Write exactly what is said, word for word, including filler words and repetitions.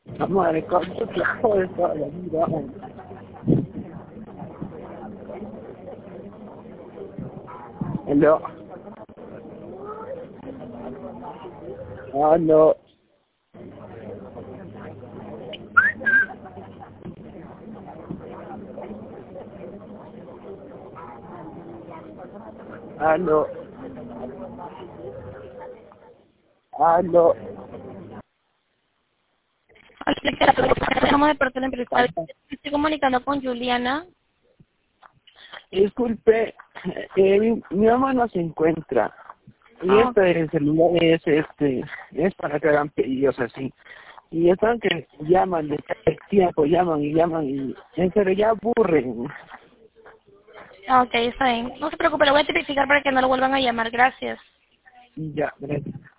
La madre, cuánto te jodes toda la vida. Aló. Aló. Aló. Aló. Estamos de parte de la empresa. Estoy comunicando con Juliana. Disculpe, eh, mi, mi mamá no se encuentra. Y Ah, este celular es este, es para que hagan pedidos así. Y están que llaman de cada tiempo, llaman y llaman y en serio ya aburren. ah, ok, está bien. No se preocupe, lo voy a tipificar para que no lo vuelvan a llamar. Gracias. Y ya, gracias.